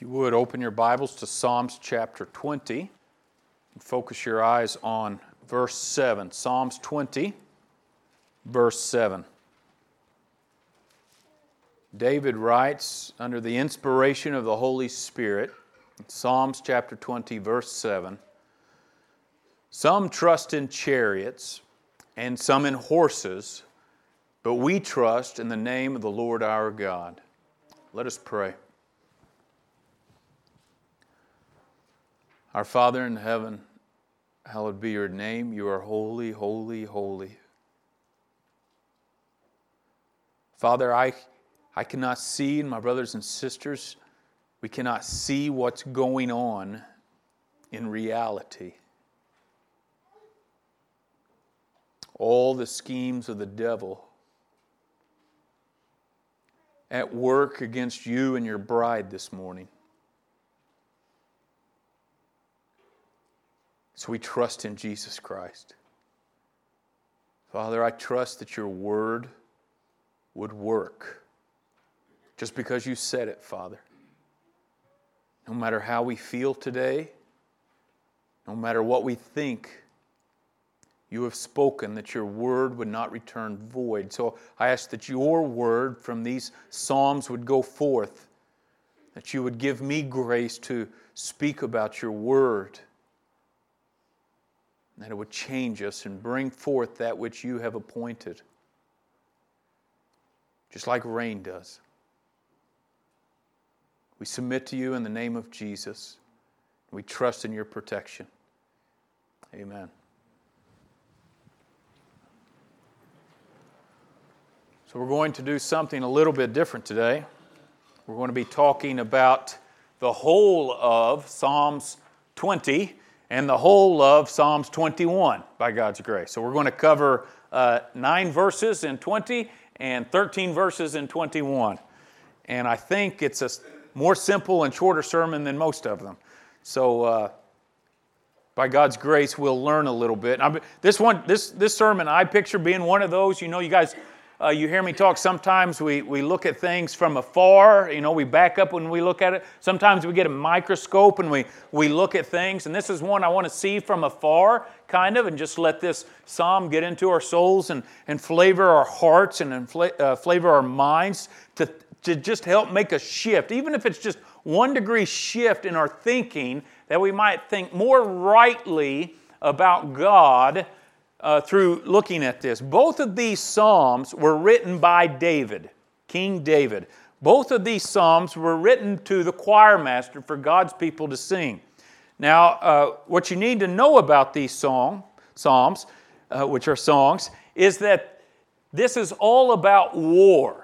If you would, open your Bibles to Psalms chapter 20 and focus your eyes on verse 7. Psalms 20, verse 7. David writes under the inspiration of the Holy Spirit, Psalms chapter 20, verse 7, "Some trust in chariots and some in horses, but we trust in the name of the Lord our God." Let us pray. Our Father in heaven, hallowed be your name. You are holy, holy, holy. Father, I cannot see, and my brothers and sisters, we cannot see what's going on in reality. All the schemes of the devil at work against you and your bride this morning. So we trust in Jesus Christ. Father, I trust that your word would work. Just because you said it, Father. No matter how we feel today, no matter what we think, you have spoken that your word would not return void. So I ask that your word from these Psalms would go forth, that you would give me grace to speak about your word, that it would change us and bring forth that which you have appointed, just like rain does. We submit to you in the name of Jesus. We trust in your protection. Amen. So we're going to do something a little bit different today. We're going to be talking about the whole of Psalms 20 and the whole of Psalms 21, by God's grace. So we're going to cover 9 verses in 20 and 13 verses in 21. And I think it's a more simple and shorter sermon than most of them. So by God's grace, we'll learn a little bit. This sermon, I picture being one of those, you guys, you hear me talk, sometimes we look at things from afar, we back up when we look at it. Sometimes we get a microscope and we look at things, and this is one I want to see from afar, kind of, and just let this psalm get into our souls and flavor our hearts and flavor our minds to just help make a shift, even if it's just 1 degree shift in our thinking, that we might think more rightly about God through looking at this. Both of these Psalms were written by David, King David. Both of these Psalms were written to the choir master for God's people to sing. Now, what you need to know about these Psalms, which are songs, is that this is all about war.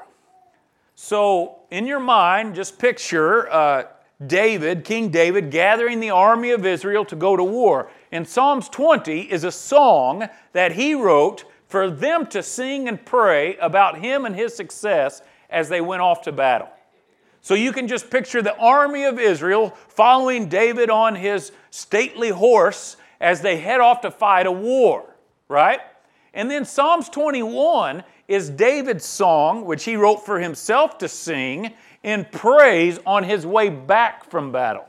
So, in your mind, just picture King David, gathering the army of Israel to go to war. And Psalms 20 is a song that he wrote for them to sing and pray about him and his success as they went off to battle. So you can just picture the army of Israel following David on his stately horse as they head off to fight a war, right? And then Psalms 21 is David's song, which he wrote for himself to sing in praise on his way back from battle.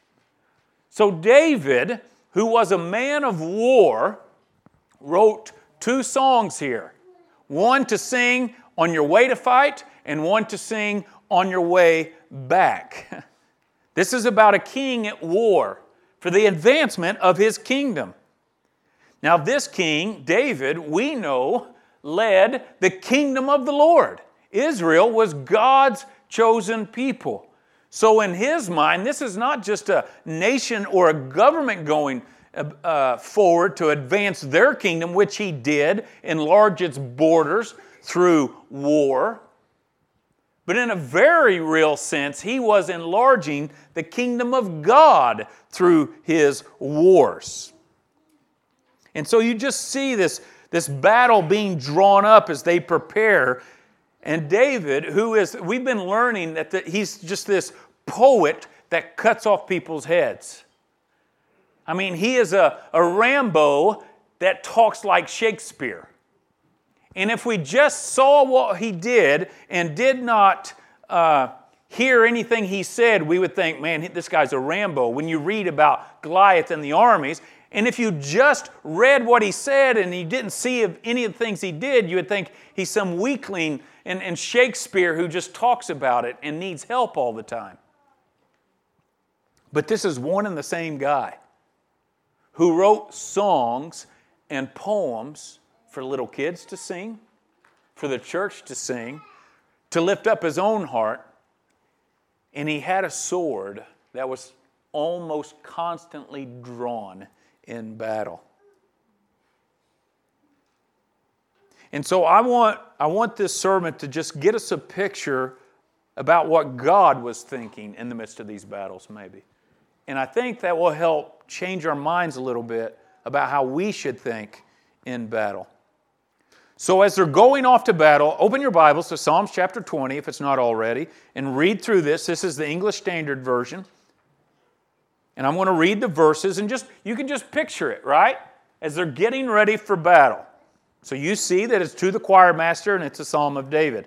So David, who was a man of war, wrote 2 songs here. One to sing on your way to fight, and one to sing on your way back. This is about a king at war for the advancement of his kingdom. Now this king, David, we know, led the kingdom of the Lord. Israel was God's chosen people. So in his mind, this is not just a nation or a government going forward to advance their kingdom, which he did, enlarge its borders through war. But in a very real sense, he was enlarging the kingdom of God through his wars. And so you just see this battle being drawn up as they prepare. And David, we've been learning that he's just this poet that cuts off people's heads. I mean, he is a Rambo that talks like Shakespeare. And if we just saw what he did and did not hear anything he said, we would think, man, this guy's a Rambo. When you read about Goliath and the armies, and if you just read what he said and you didn't see any of the things he did, you would think he's some weakling in Shakespeare who just talks about it and needs help all the time. But this is one and the same guy who wrote songs and poems for little kids to sing, for the church to sing, to lift up his own heart. And he had a sword that was almost constantly drawn in battle. And so I want this sermon to just get us a picture about what God was thinking in the midst of these battles, maybe. And I think that will help change our minds a little bit about how we should think in battle. So as they're going off to battle, open your Bibles to Psalms chapter 20, if it's not already, and read through this. This is the English Standard Version. And I'm going to read the verses, and you can just picture it, right? As they're getting ready for battle. So you see that it's to the choir master, and it's a psalm of David.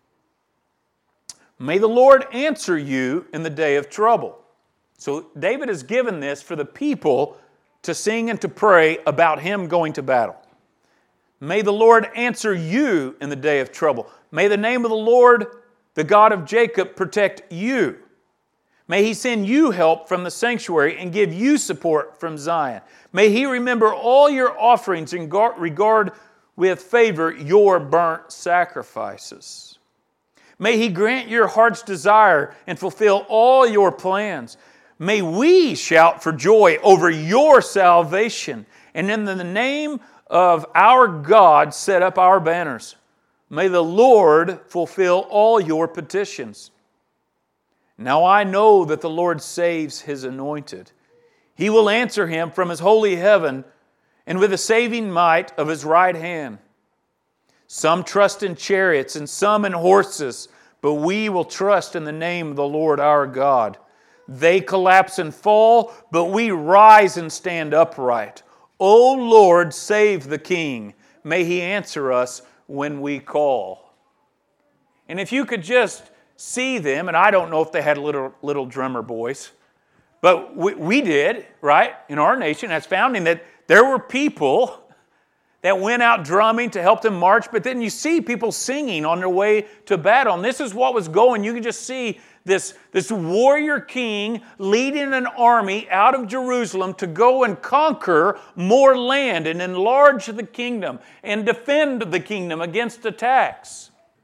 May the Lord answer you in the day of trouble. So David has given this for the people to sing and to pray about him going to battle. May the Lord answer you in the day of trouble. May the name of the Lord, the God of Jacob, protect you. May He send you help from the sanctuary and give you support from Zion. May He remember all your offerings and regard with favor your burnt sacrifices. May He grant your heart's desire and fulfill all your plans. May we shout for joy over your salvation, and in the name of our God set up our banners. May the Lord fulfill all your petitions. Now I know that the Lord saves His anointed. He will answer him from His holy heaven and with the saving might of His right hand. Some trust in chariots and some in horses, but we will trust in the name of the Lord our God. They collapse and fall, but we rise and stand upright. O Lord, save the King. May He answer us when we call. And if you could just see them, and I don't know if they had little drummer boys, but we did, right, in our nation as founding, that there were people that went out drumming to help them march, but then you see people singing on their way to battle. And this is what was going. You can just see this warrior king leading an army out of Jerusalem to go and conquer more land and enlarge the kingdom and defend the kingdom against attacks.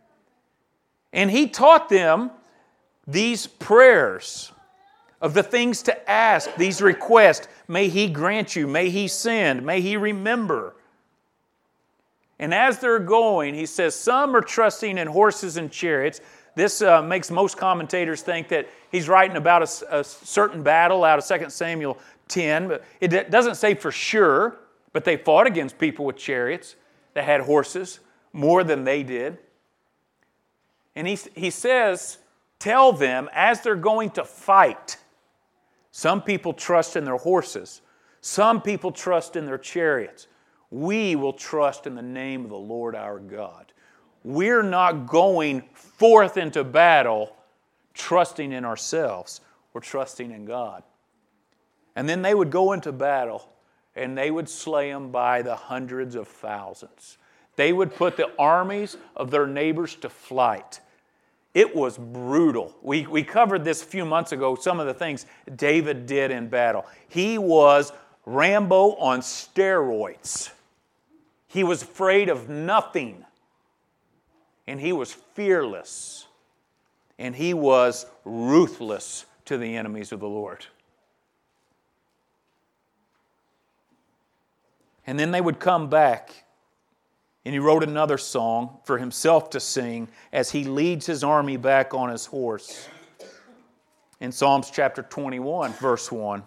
And he taught them these prayers of the things to ask, these requests. May He grant you, may He send, may He remember. And as they're going, he says, some are trusting in horses and chariots. This makes most commentators think that he's writing about a certain battle out of 2 Samuel 10. But it doesn't say for sure, but they fought against people with chariots that had horses more than they did. And he says, tell them as they're going to fight, some people trust in their horses. Some people trust in their chariots. We will trust in the name of the Lord our God. We're not going forth into battle trusting in ourselves. We're trusting in God. And then they would go into battle and they would slay them by the hundreds of thousands. They would put the armies of their neighbors to flight. It was brutal. We covered this a few months ago, some of the things David did in battle. He was Rambo on steroids. He was afraid of nothing. And he was fearless. And he was ruthless to the enemies of the Lord. And then they would come back. And he wrote another song for himself to sing as he leads his army back on his horse. In Psalms chapter 21, verse 1.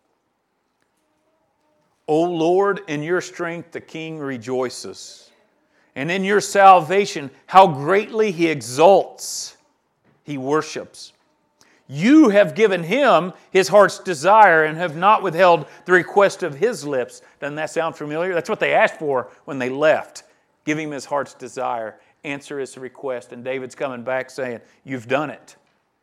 O Lord, in your strength the king rejoices, and in your salvation how greatly he exults, he worships. You have given him his heart's desire and have not withheld the request of his lips. Doesn't that sound familiar? That's what they asked for when they left. Give him his heart's desire. Answer his request. And David's coming back saying, you've done it.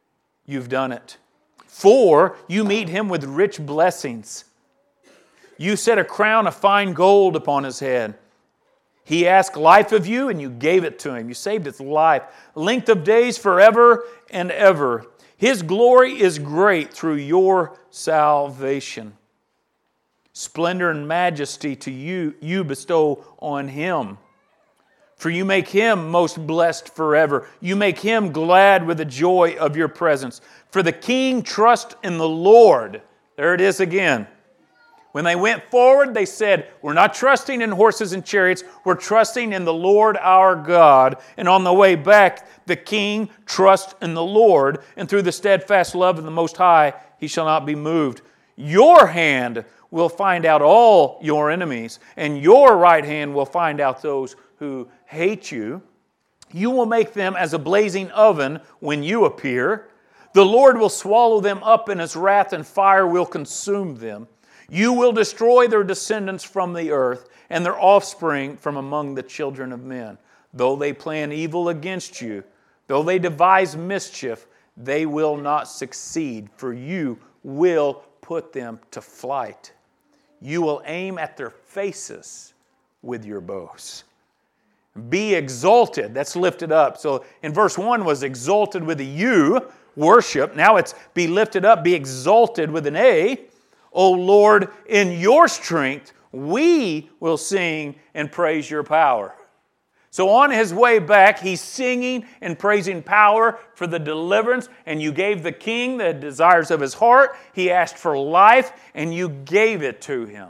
you've done it. For you meet him with rich blessings. You set a crown of fine gold upon his head. He asked life of you, and you gave it to him. You saved his life. Length of days forever and ever. His glory is great through your salvation. Splendor and majesty to you bestow on him. For you make him most blessed forever. You make him glad with the joy of your presence. For the king trusts in the Lord. There it is again. When they went forward, they said, we're not trusting in horses and chariots. We're trusting in the Lord our God. And on the way back, the king trusts in the Lord. And through the steadfast love of the Most High, he shall not be moved. Your hand will find out all your enemies. And your right hand will find out those who hate you. You will make them as a blazing oven when you appear. The Lord will swallow them up in his wrath, and fire will consume them. You will destroy their descendants from the earth, and their offspring from among the children of men. Though they plan evil against you, though they devise mischief, they will not succeed, for you will put them to flight. You will aim at their faces with your bows. Be exalted. That's lifted up. So in verse 1 was exalted with a U, worship. Now it's be lifted up, be exalted with an A. O Lord, in your strength we will sing and praise your power. So on his way back, he's singing and praising power for the deliverance. And you gave the king the desires of his heart. He asked for life, and you gave it to him.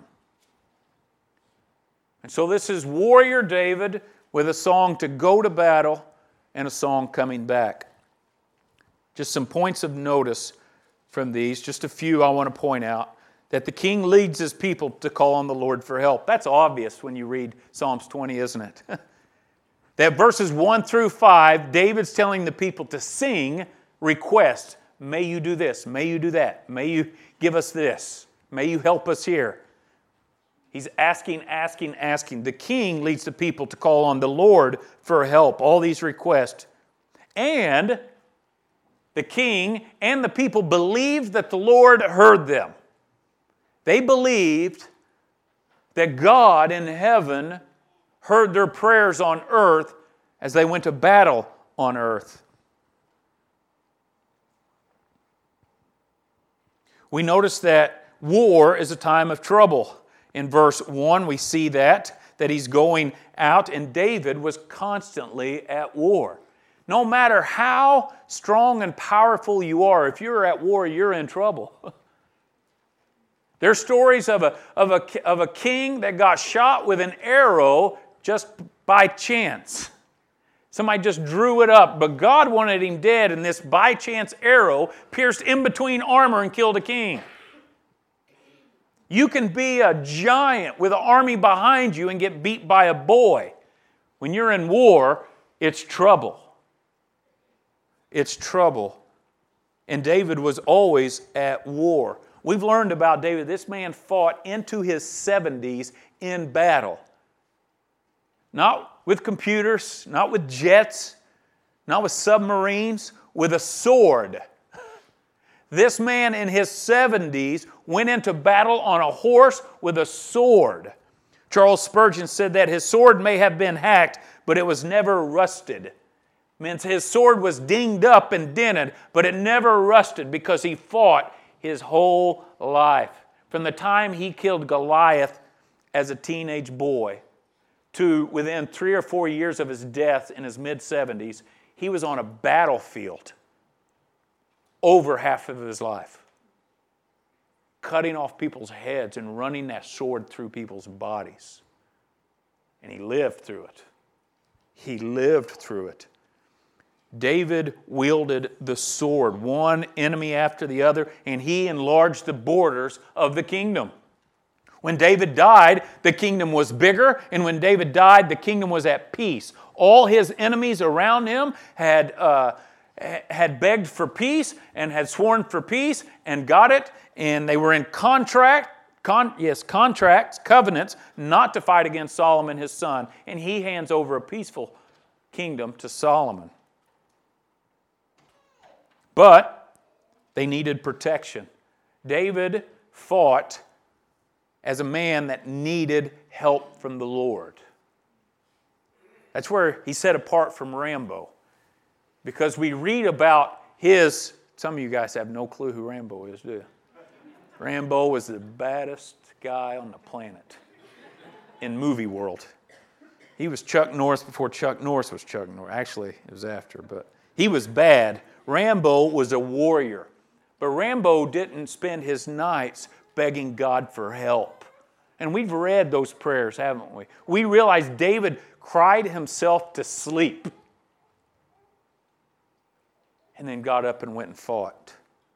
And so this is warrior David with a song to go to battle and a song coming back. Just some points of notice from these. Just a few I want to point out. That the king leads his people to call on the Lord for help. That's obvious when you read Psalms 20, isn't it? That verses 1 through 5, David's telling the people to sing requests. May you do this. May you do that. May you give us this. May you help us here. He's asking. The king leads the people to call on the Lord for help. All these requests. And the king and the people believed that the Lord heard them. They believed that God in heaven heard their prayers on earth as they went to battle on earth. We notice that war is a time of trouble. In verse 1, we see that he's going out, and David was constantly at war. No matter how strong and powerful you are, if you're at war, you're in trouble. There's stories of a king that got shot with an arrow just by chance. Somebody just drew it up, but God wanted him dead, and this by chance arrow pierced in between armor and killed a king. You can be a giant with an army behind you and get beat by a boy. When you're in war, it's trouble. It's trouble. And David was always at war. We've learned about David. This man fought into his 70s in battle. Not with computers, not with jets, not with submarines, with a sword. This man in his 70s went into battle on a horse with a sword. Charles Spurgeon said that his sword may have been hacked, but it was never rusted. Means his sword was dinged up and dented, but it never rusted because he fought his whole life. From the time he killed Goliath as a teenage boy to within 3 or 4 years of his death in his mid-70s, he was on a battlefield over half of his life, cutting off people's heads and running that sword through people's bodies. And he lived through it. He lived through it. David wielded the sword, one enemy after the other, and he enlarged the borders of the kingdom. When David died, the kingdom was bigger, and when David died, the kingdom was at peace. All his enemies around him had begged for peace and had sworn for peace and got it, and they were in contracts, covenants, not to fight against Solomon his son, and he hands over a peaceful kingdom to Solomon. But They needed protection. David fought as a man that needed help from the Lord. That's where he's set apart from Rambo. Because we read about his... Some of you guys have no clue who Rambo is, do you? Rambo was the baddest guy on the planet in movie world. He was Chuck Norris before Chuck Norris was Chuck Norris. Actually, it was after, but he was bad. Rambo was a warrior. But Rambo didn't spend his nights begging God for help. And we've read those prayers, haven't we? We realize David cried himself to sleep and then got up and went and fought.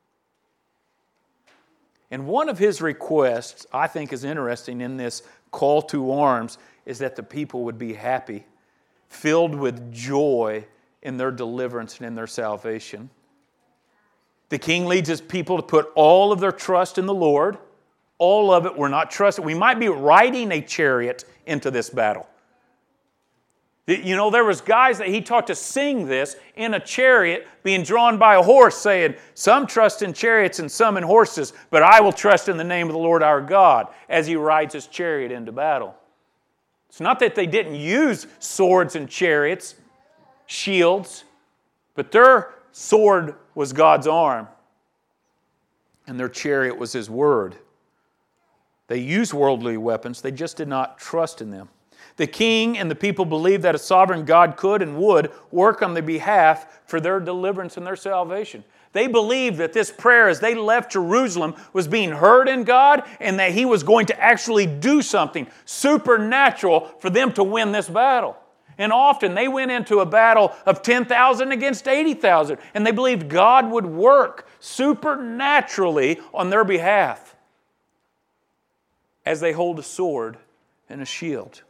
And one of his requests, I think is interesting in this call to arms, is that the people would be happy, filled with joy in their deliverance and in their salvation. The king leads his people to put all of their trust in the Lord. All of it, we're not trusting. We might be riding a chariot into this battle. You know, there was guys that he taught to sing this in a chariot being drawn by a horse, saying, some trust in chariots and some in horses, but I will trust in the name of the Lord our God, as he rides his chariot into battle. It's not that they didn't use swords and chariots, shields, but their sword was God's arm, and their chariot was his word. They used worldly weapons, they just did not trust in them. The king and the people believed that a sovereign God could and would work on their behalf for their deliverance and their salvation. They believed that this prayer as they left Jerusalem was being heard in God and that He was going to actually do something supernatural for them to win this battle. And often they went into a battle of 10,000 against 80,000 and they believed God would work supernaturally on their behalf as they hold a sword and a shield.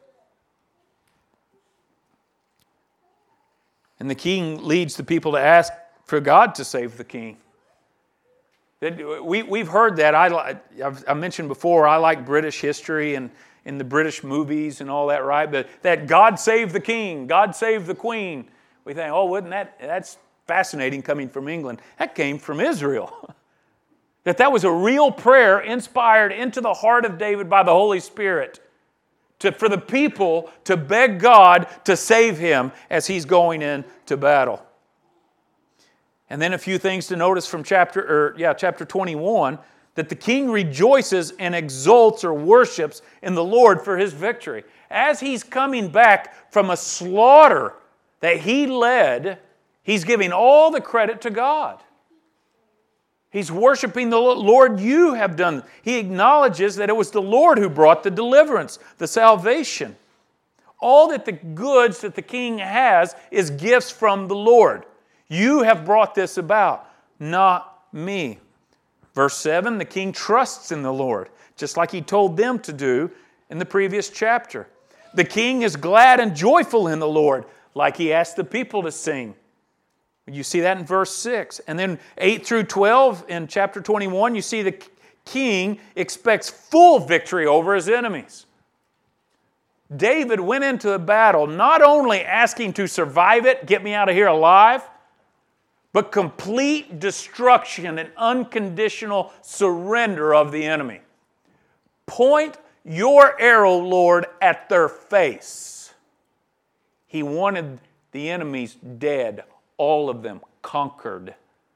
And the king leads the people to ask for God to save the king. We've heard that. I've mentioned before, I like British history and in the British movies and all that, right? But that God save the king, God save the queen. We think, oh, wouldn't that's fascinating coming from England. That came from Israel. That was a real prayer inspired into the heart of David by the Holy Spirit. For the people to beg God to save him as he's going into battle. And then a few things to notice from chapter 21, that the king rejoices and exults or worships in the Lord for his victory. As he's coming back from a slaughter that he led, he's giving all the credit to God. He's worshiping the Lord, you have done. He acknowledges that it was the Lord who brought the deliverance, the salvation. All that the goods that the king has is gifts from the Lord. You have brought this about, not me. Verse 7, the king trusts in the Lord, just like he told them to do in the previous chapter. The king is glad and joyful in the Lord, like he asked the people to sing. You see that in verse 6. And then 8 through 12 in chapter 21, you see the king expects full victory over his enemies. David went into a battle not only asking to survive it, get me out of here alive, but complete destruction and unconditional surrender of the enemy. Point your arrow, Lord, at their face. He wanted the enemies dead. All of them conquered.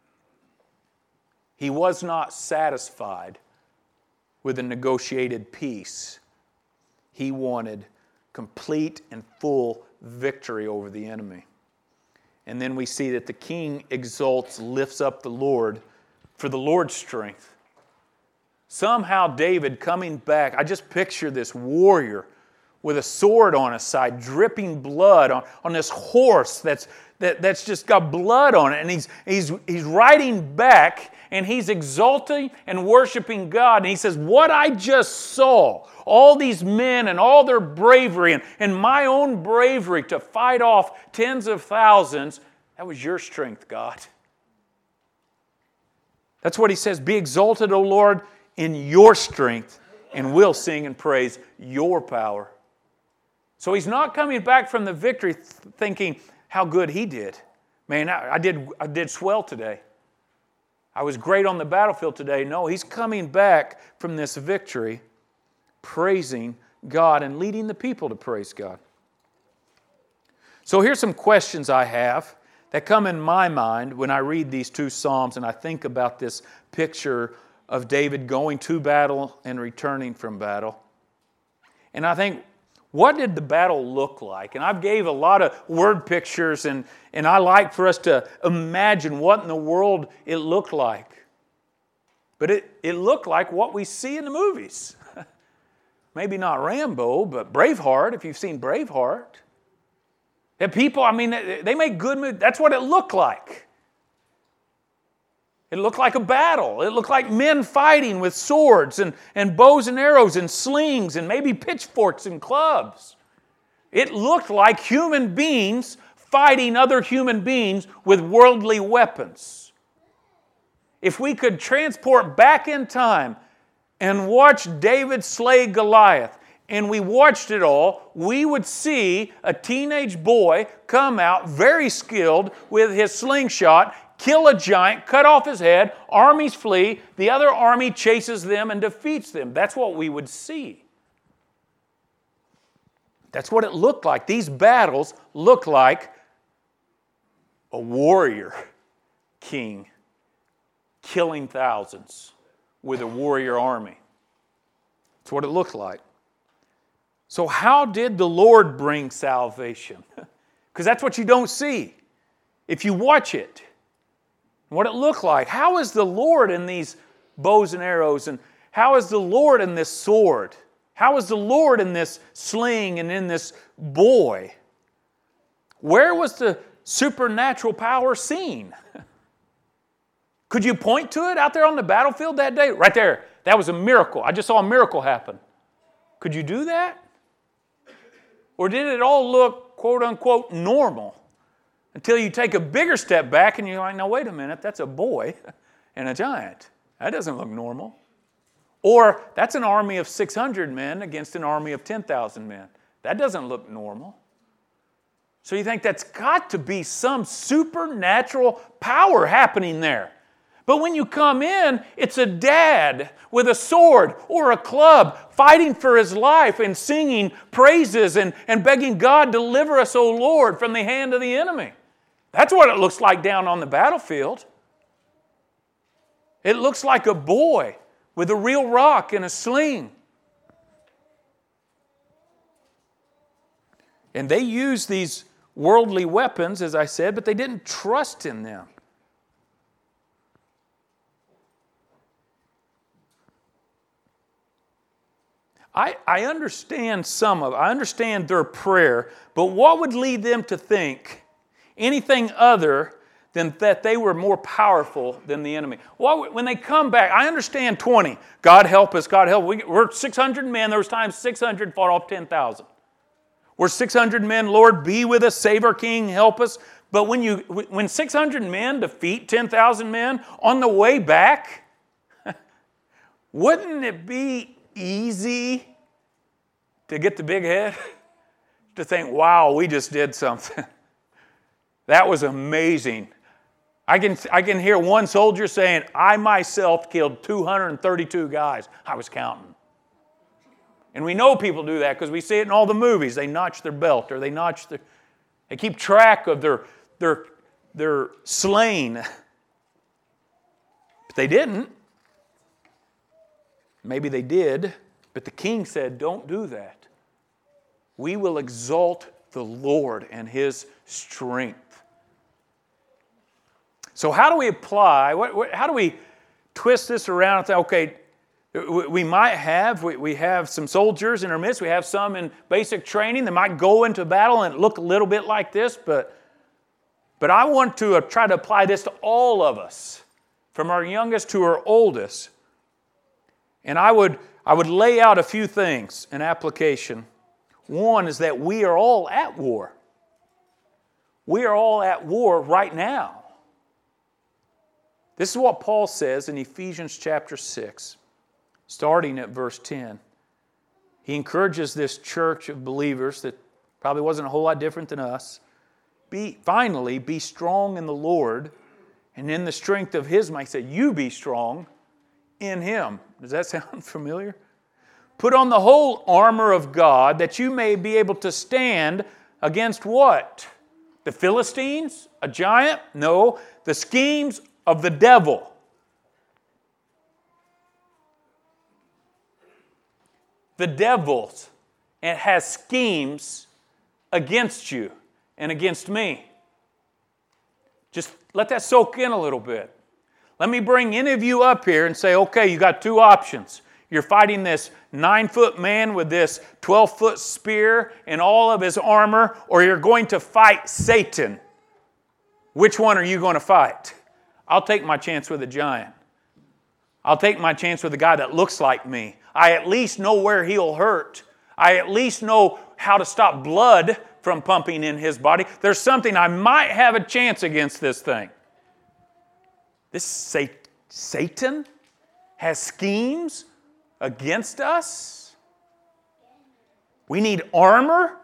He was not satisfied with a negotiated peace. He wanted complete and full victory over the enemy. And then we see that the king exalts, lifts up the Lord for the Lord's strength. Somehow David coming back, I just picture this warrior with a sword on his side, dripping blood on this horse that's just got blood on it. And he's riding back and he's exulting and worshiping God. And he says, what I just saw, all these men and all their bravery and my own bravery to fight off tens of thousands, that was your strength, God. That's what he says, be exalted, O Lord, in your strength, and we'll sing and praise your power. So he's not coming back from the victory thinking how good he did. Man, I did swell today. I was great on the battlefield today. No, he's coming back from this victory, praising God and leading the people to praise God. So here's some questions I have that come in my mind when I read these two Psalms and I think about this picture of David going to battle and returning from battle. And I think, what did the battle look like? And I've gave a lot of word pictures, and I like for us to imagine what in the world it looked like. But it looked like what we see in the movies. Maybe not Rambo, but Braveheart, if you've seen Braveheart. And people, I mean, they make good movies. That's what it looked like. It looked like a battle. It looked like men fighting with swords and bows and arrows and slings and maybe pitchforks and clubs. It looked like human beings fighting other human beings with worldly weapons. If we could transport back in time and watch David slay Goliath, and we watched it all, we would see a teenage boy come out very skilled with his slingshot, kill a giant, cut off his head, armies flee, the other army chases them and defeats them. That's what we would see. That's what it looked like. These battles look like a warrior king killing thousands with a warrior army. That's what it looked like. So how did the Lord bring salvation? Because that's what you don't see if you watch it. What it looked like. How is the Lord in these bows and arrows? And how is the Lord in this sword? How is the Lord in this sling and in this boy? Where was the supernatural power seen? Could you point to it out there on the battlefield that day? Right there. That was a miracle. I just saw a miracle happen. Could you do that? Or did it all look, quote unquote, normal? Until you take a bigger step back and you're like, no, wait a minute, that's a boy and a giant. That doesn't look normal. Or that's an army of 600 men against an army of 10,000 men. That doesn't look normal. So you think that's got to be some supernatural power happening there. But when you come in, it's a dad with a sword or a club fighting for his life and singing praises and begging God, deliver us, O Lord, from the hand of the enemy. That's what it looks like down on the battlefield. It looks like a boy with a real rock and a sling. And they used these worldly weapons, as I said, but they didn't trust in them. I understand I understand their prayer, but what would lead them to think anything other than that they were more powerful than the enemy? When they come back, I understand 20. God help us, God help. We're 600 men. There was times 600 fought off 10,000. We're 600 men. Lord, be with us. Save our King. Help us. But when 600 men defeat 10,000 men on the way back, wouldn't it be easy to get the big head? To think, wow, we just did something. That was amazing. I can hear one soldier saying, I myself killed 232 guys. I was counting. And we know people do that because we see it in all the movies. They notch their belt or they keep track of their slain. But they didn't. Maybe they did, but the king said, don't do that. We will exalt the Lord and His strength. So how do we apply, how do we twist this around and say, okay, we have some soldiers in our midst, we have some in basic training that might go into battle and look a little bit like this, but I want to try to apply this to all of us, from our youngest to our oldest. And I would lay out a few things in application. One is that we are all at war. We are all at war right now. This is what Paul says in Ephesians chapter 6, starting at verse 10. He encourages this church of believers that probably wasn't a whole lot different than us. Finally, be strong in the Lord And in the strength of His might, He said, you be strong in Him. Does that sound familiar? Put on the whole armor of God that you may be able to stand against what? The Philistines? A giant? No. The schemes of the devil. The devil has schemes against you and against me. Just let that soak in a little bit. Let me bring any of you up here and say, okay, you got two options. You're fighting this 9-foot man with this 12-foot spear and all of his armor, or you're going to fight Satan. Which one are you going to fight? I'll take my chance with a giant. I'll take my chance with a guy that looks like me. I at least know where he'll hurt. I at least know how to stop blood from pumping in his body. There's something I might have a chance against this thing. This Satan has schemes against us. We need armor.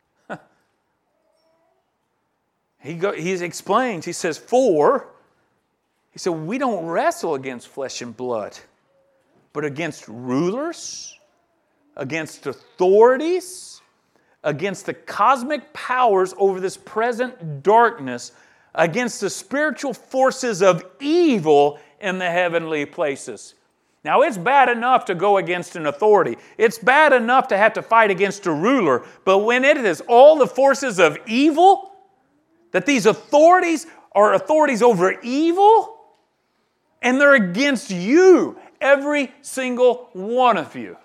He explains, he says, he said, we don't wrestle against flesh and blood, but against rulers, against authorities, against the cosmic powers over this present darkness, against the spiritual forces of evil in the heavenly places. Now, it's bad enough to go against an authority. It's bad enough to have to fight against a ruler. But when it is all the forces of evil, that these authorities are authorities over evil, and they're against you, every single one of you.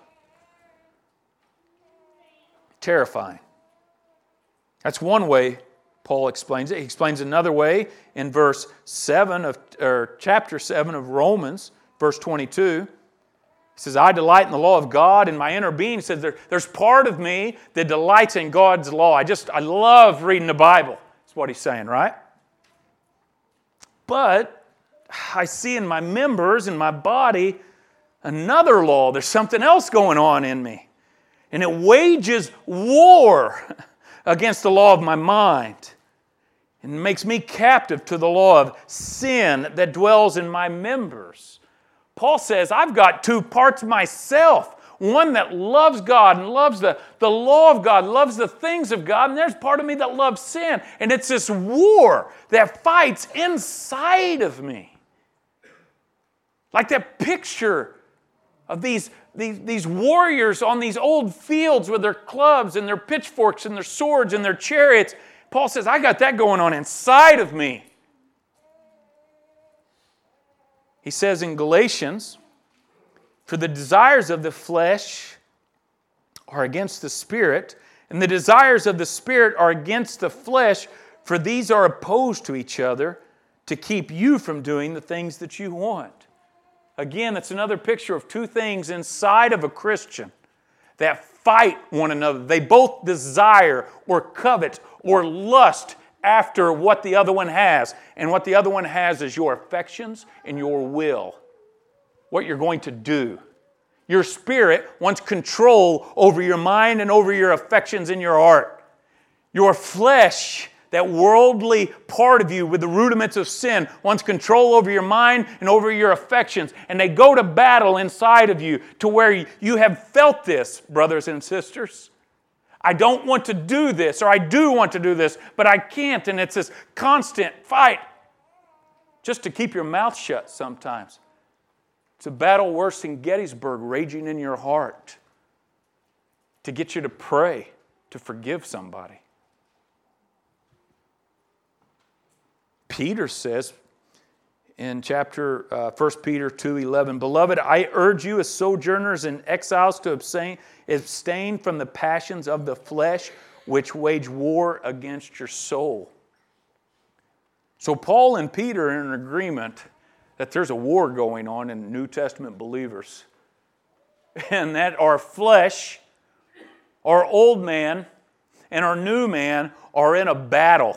Terrifying. That's one way Paul explains it. He explains another way in chapter 7 of Romans, verse 22. He says, I delight in the law of God in my inner being. He says, there's part of me that delights in God's law. I love reading the Bible. That's what he's saying, right? But I see in my members, in my body, another law. There's something else going on in me. And it wages war against the law of my mind. And makes me captive to the law of sin that dwells in my members. Paul says, I've got two parts myself. One that loves God and loves the law of God, loves the things of God, and there's part of me that loves sin. And it's this war that fights inside of me. Like that picture of these warriors on these old fields with their clubs and their pitchforks and their swords and their chariots. Paul says, I got that going on inside of me. He says in Galatians, for the desires of the flesh are against the Spirit, and the desires of the Spirit are against the flesh, for these are opposed to each other to keep you from doing the things that you want. Again, that's another picture of two things inside of a Christian that fight one another. They both desire or covet or lust after what the other one has. And what the other one has is your affections and your will. What you're going to do. Your spirit wants control over your mind and over your affections in your heart. Your flesh, that worldly part of you with the rudiments of sin, wants control over your mind and over your affections. And they go to battle inside of you to where you have felt this, brothers and sisters. I don't want to do this, or I do want to do this, but I can't. And it's this constant fight just to keep your mouth shut sometimes. It's a battle worse than Gettysburg raging in your heart to get you to pray, to forgive somebody. Peter says in 1 Peter 2:11, Beloved, I urge you as sojourners and exiles to abstain from the passions of the flesh which wage war against your soul. So Paul and Peter are in agreement that there's a war going on in New Testament believers. And that our flesh, our old man, and our new man are in a battle.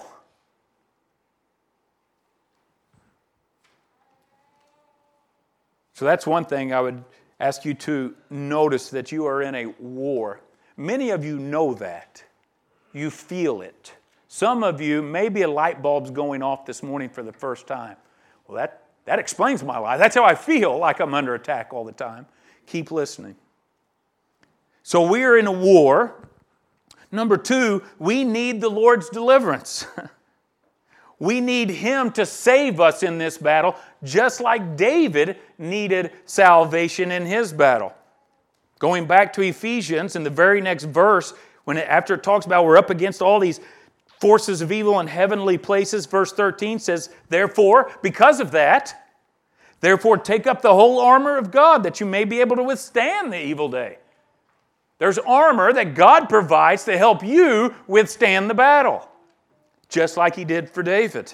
So that's one thing I would ask you to notice, that you are in a war. Many of you know that. You feel it. Some of you, maybe a light bulb's going off this morning for the first time. Well, that explains my life. That's how I feel, like I'm under attack all the time. Keep listening. So we are in a war. Number 2, we need the Lord's deliverance. We need Him to save us in this battle, just like David needed salvation in his battle. Going back to Ephesians, in the very next verse, after it talks about we're up against all these forces of evil in heavenly places, verse 13 says, therefore, because of that, therefore take up the whole armor of God, that you may be able to withstand the evil day. There's armor that God provides to help you withstand the battle, just like He did for David.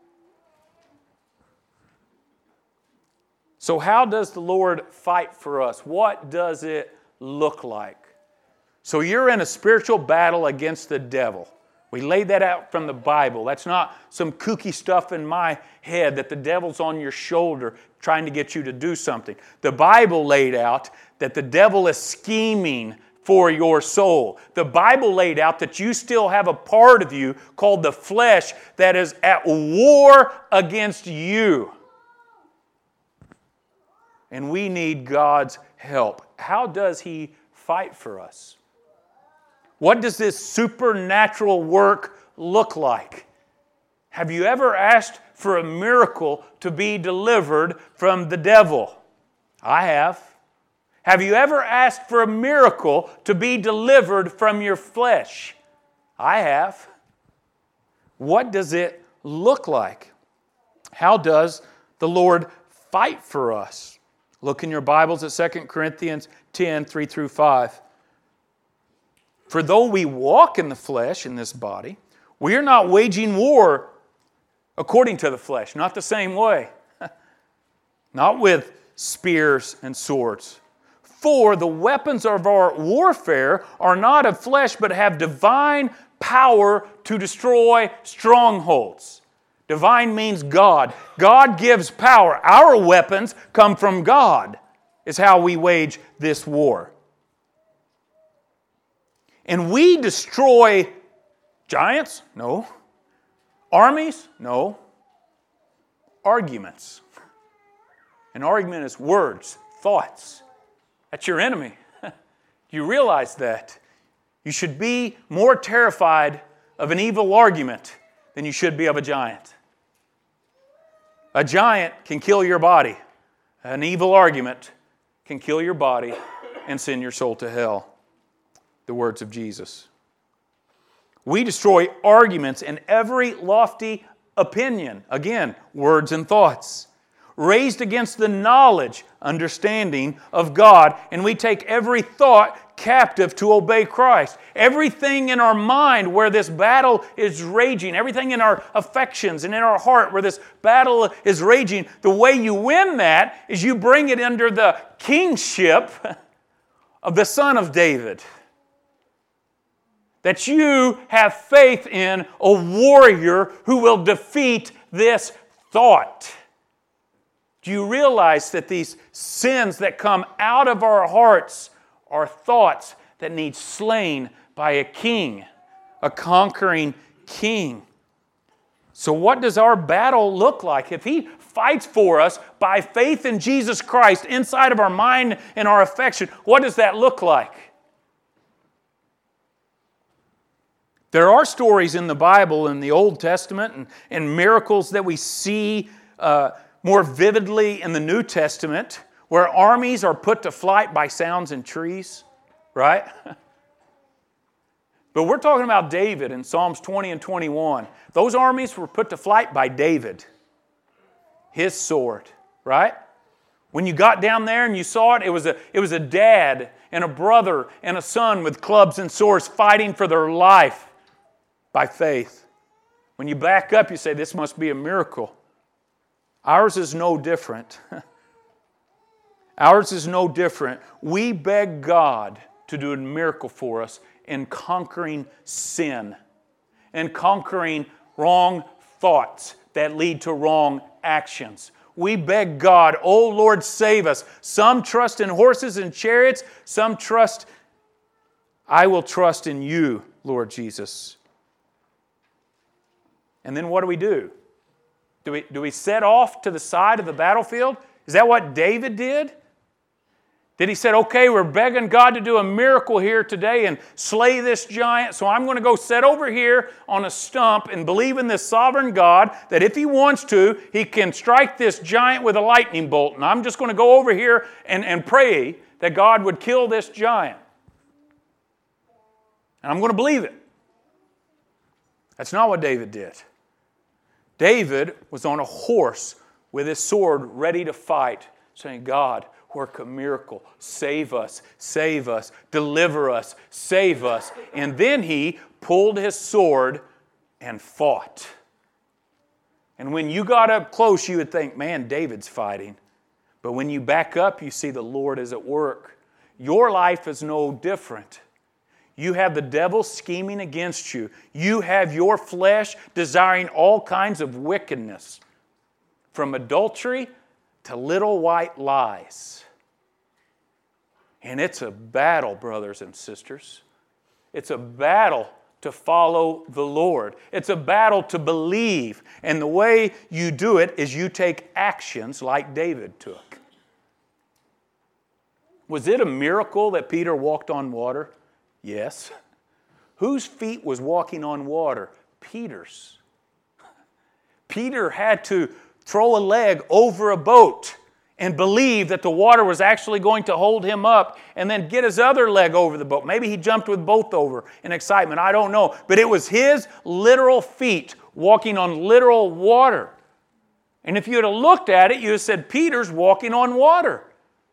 So how does the Lord fight for us? What does it look like? So you're in a spiritual battle against the devil. We laid that out from the Bible. That's not some kooky stuff in my head that the devil's on your shoulder trying to get you to do something. The Bible laid out that the devil is scheming for your soul. The Bible laid out that you still have a part of you called the flesh that is at war against you. And we need God's help. How does He fight for us? What does this supernatural work look like? Have you ever asked for a miracle to be delivered from the devil? I have. Have you ever asked for a miracle to be delivered from your flesh? I have. What does it look like? How does the Lord fight for us? Look in your Bibles at 2 Corinthians 10, 3 through 5. For though we walk in the flesh, in this body, we are not waging war according to the flesh, not the same way. Not with spears and swords. For the weapons of our warfare are not of flesh, but have divine power to destroy strongholds. Divine means God. God gives power. Our weapons come from God, is how we wage this war. And we destroy giants? No. Armies? No. Arguments. An argument is words, thoughts. That's your enemy. You realize that. You should be more terrified of an evil argument than you should be of a giant. A giant can kill your body. An evil argument can kill your body and send your soul to hell. The words of Jesus. We destroy arguments and every lofty opinion. Again, words and thoughts. Raised against the knowledge, understanding of God, and we take every thought captive to obey Christ. Everything in our mind where this battle is raging, everything in our affections and in our heart where this battle is raging, the way you win that is you bring it under the kingship of the Son of David. That you have faith in a warrior who will defeat this thought. Do you realize that these sins that come out of our hearts are thoughts that need slain by a king, a conquering king? So what does our battle look like? If He fights for us by faith in Jesus Christ inside of our mind and our affection, what does that look like? There are stories in the Bible, in the Old Testament, and miracles that we see more vividly in the New Testament, where armies are put to flight by sounds in trees, right? But we're talking about David in Psalms 20 and 21. Those armies were put to flight by David, his sword, right? When you got down there and you saw it, it was a dad and a brother and a son with clubs and swords fighting for their life by faith. When you back up, you say, this must be a miracle. Ours is no different. Ours is no different. We beg God to do a miracle for us in conquering sin and conquering wrong thoughts that lead to wrong actions. We beg God, oh Lord, save us. Some trust in horses and chariots. Some trust, I will trust in you, Lord Jesus. And then what do? Do we set off to the side of the battlefield? Is that what David did? Did he say, okay, we're begging God to do a miracle here today and slay this giant, so I'm going to go sit over here on a stump and believe in this sovereign God that if He wants to, He can strike this giant with a lightning bolt, and I'm just going to go over here and pray that God would kill this giant. And I'm going to believe it. That's not what David did. David was on a horse with his sword ready to fight, saying, God, work a miracle. Save us, deliver us, save us. And then he pulled his sword and fought. And when you got up close, you would think, man, David's fighting. But when you back up, you see the Lord is at work. Your life is no different. You have the devil scheming against you. You have your flesh desiring all kinds of wickedness, from adultery to little white lies. And it's a battle, brothers and sisters. It's a battle to follow the Lord. It's a battle to believe. And the way you do it is you take actions like David took. Was it a miracle that Peter walked on water? Yes. Whose feet was walking on water? Peter's. Peter had to throw a leg over a boat and believe that the water was actually going to hold him up and then get his other leg over the boat. Maybe he jumped with both over in excitement. I don't know. But it was his literal feet walking on literal water. And if you had looked at it, you would have said, Peter's walking on water.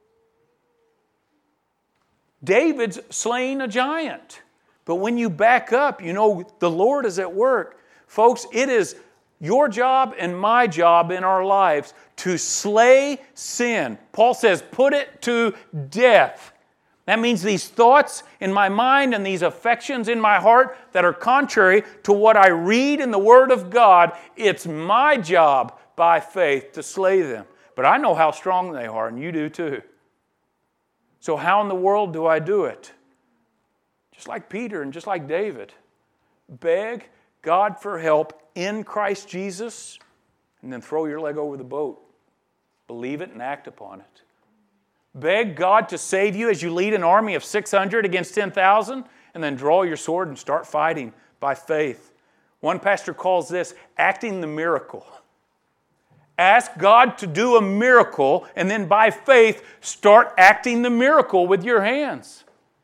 David's slaying a giant. But when you back up, you know the Lord is at work. Folks, it is your job and my job in our lives to slay sin. Paul says, put it to death. That means these thoughts in my mind and these affections in my heart that are contrary to what I read in the Word of God, it's my job by faith to slay them. But I know how strong they are, and you do too. So how in the world do I do it? Just like Peter and just like David. Beg God for help in Christ Jesus, and then throw your leg over the boat. Believe it and act upon it. Beg God to save you as you lead an army of 600 against 10,000, and then draw your sword and start fighting by faith. One pastor calls this acting the miracle. Ask God to do a miracle, and then by faith, start acting the miracle with your hands.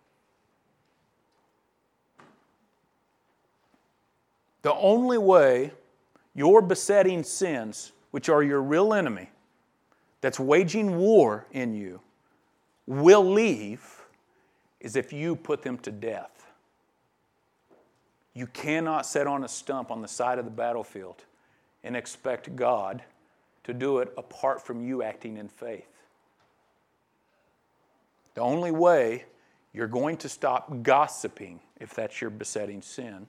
The only way your besetting sins, which are your real enemy, that's waging war in you, will leave, is if you put them to death. You cannot sit on a stump on the side of the battlefield and expect God to do it apart from you acting in faith. The only way you're going to stop gossiping, if that's your besetting sin,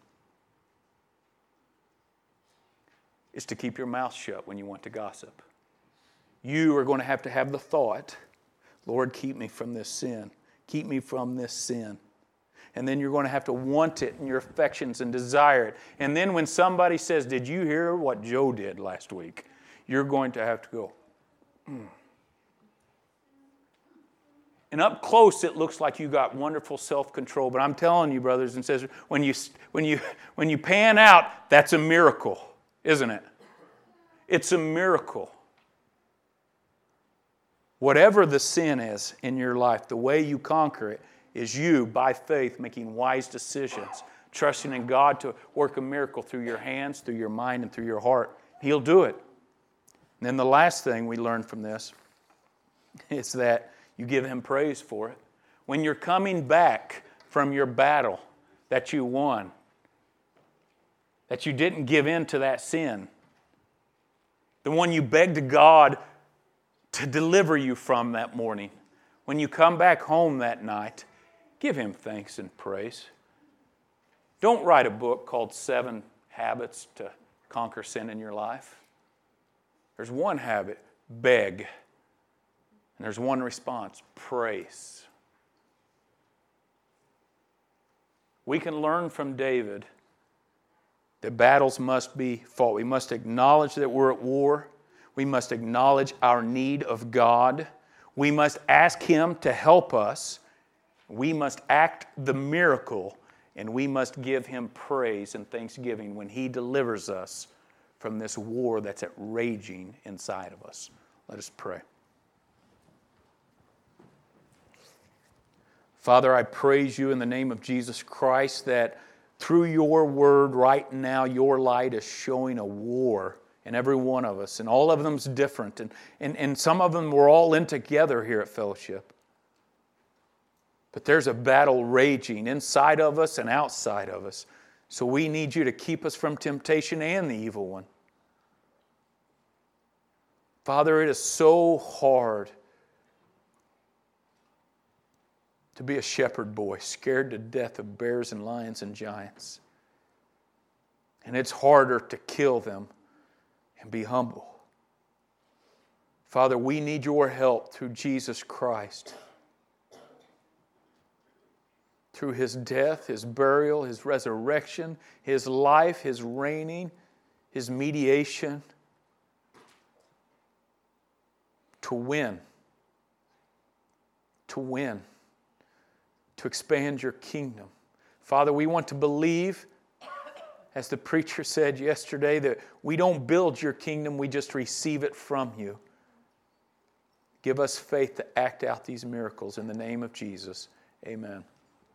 is to keep your mouth shut when you want to gossip. You are going to have the thought, Lord, keep me from this sin. Keep me from this sin. And then you're going to have to want it in your affections and desire it. And then when somebody says, did you hear what Joe did last week? You're going to have to go, And up close, it looks like you got wonderful self-control. But I'm telling you, brothers and sisters, when you pan out, that's a miracle, isn't it? It's a miracle. Whatever the sin is in your life, the way you conquer it is you, by faith, making wise decisions, trusting in God to work a miracle through your hands, through your mind, and through your heart. He'll do it. And then the last thing we learn from this is that you give Him praise for it. When you're coming back from your battle that you won, that you didn't give in to that sin, the one you begged God to deliver you from that morning, when you come back home that night, give Him thanks and praise. Don't write a book called 7 Habits to Conquer Sin in your life. There's one habit, beg. And there's one response, praise. We can learn from David that battles must be fought. We must acknowledge that we're at war. We must acknowledge our need of God. We must ask Him to help us. We must act the miracle, and we must give Him praise and thanksgiving when He delivers us from this war that's raging inside of us. Let us pray. Father, I praise You in the name of Jesus Christ that through Your word right now, Your light is showing a war in every one of us. And all of them's different. And some of them we're all in together here at Fellowship. But there's a battle raging inside of us and outside of us. So we need You to keep us from temptation and the evil one. Father, it is so hard to be a shepherd boy, scared to death of bears and lions and giants. And it's harder to kill them and be humble. Father, we need Your help through Jesus Christ. Through His death, His burial, His resurrection, His life, His reigning, His mediation. To win. To win. To expand Your kingdom. Father, we want to believe, as the preacher said yesterday, that we don't build Your kingdom, we just receive it from You. Give us faith to act out these miracles in the name of Jesus. Amen.